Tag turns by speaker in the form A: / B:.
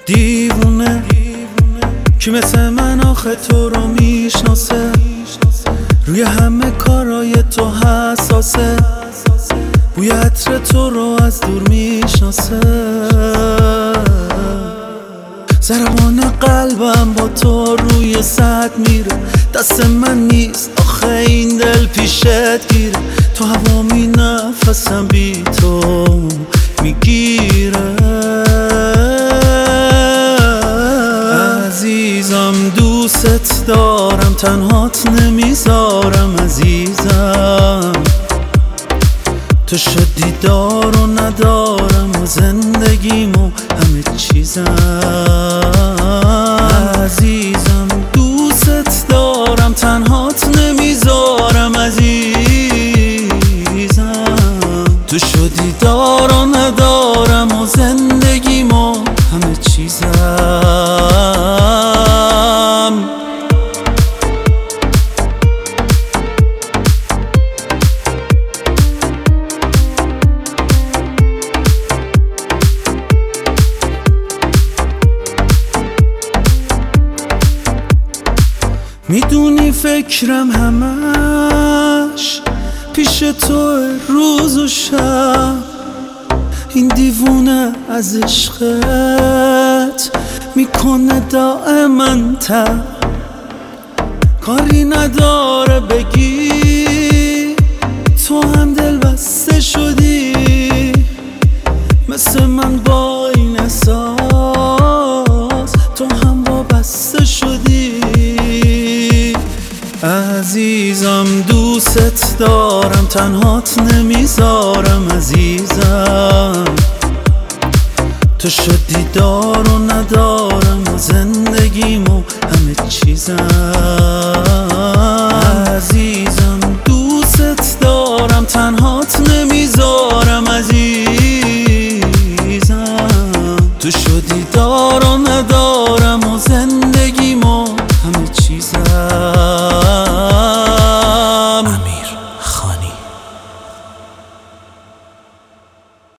A: دیوونه کی مثل من آخه تو رو میشناسه، روی همه کارای تو حساسه، بوی عطر تو رو از دور میشناسه. ضربان قلبم با تو روی سد میره، دست من نیست آخه این دل پیشت گیره. تو هوامی نفسم بی تو میگیره. عزیزم دوست دارم، تنهات نمیذارم عزیزم. تو شد دیدار و ندارم و زندگیم و همه چیزم. عزیزم دوست دارم، تنهات نمیذارم عزیزم. تو شد دیدار و ندارم و زندگیم و همه چیزم. میدونی فکرم همش پیش تو روز و شب، این دیوونه از عشقت میکنه دائما تب. کاری نداره بگی تو هم دل بسته شدی، مثل من با این احساس تو هم وابسته شدی. عزیزم دوست دارم، تنهات نمیذارم عزیزم. تو شد دیدار و ندارم و زندگیم و همه چیزم. عزیزم دوست دارم، تنهات نمیذارم عزیزم. تو شد دیدار و ندارم